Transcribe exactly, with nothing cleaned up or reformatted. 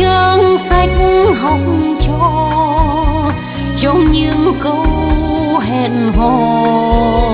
trang sách học trò trong những câu hẹn hò.